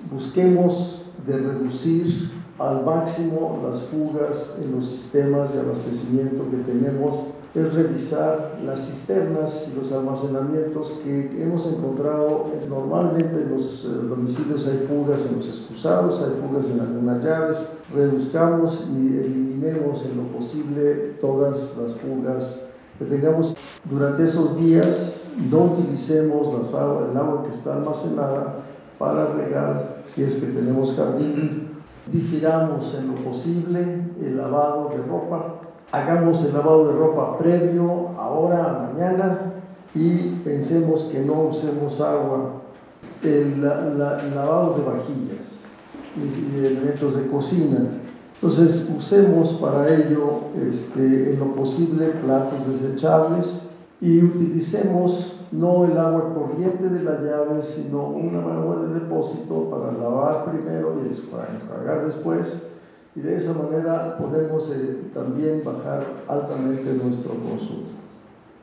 busquemos de reducir al máximo las fugas en los sistemas de abastecimiento que tenemos, es revisar las cisternas y los almacenamientos que hemos encontrado. Normalmente en los domicilios hay fugas en los excusados, hay fugas en algunas llaves. Reduzcamos y eliminemos en lo posible todas las fugas que tengamos. Durante esos días no utilicemos el agua que está almacenada para regar si es que tenemos jardín. Difiramos en lo posible el lavado de ropa. Hagamos el lavado de ropa previo, ahora, a mañana, y pensemos que no usemos agua. El lavado de vajillas y de elementos de cocina. Entonces, usemos para ello, en lo posible, platos desechables y utilicemos no el agua corriente de la llave, sino una agua de depósito para lavar primero y para enjuagar después. Y de esa manera podemos también bajar altamente nuestro consumo.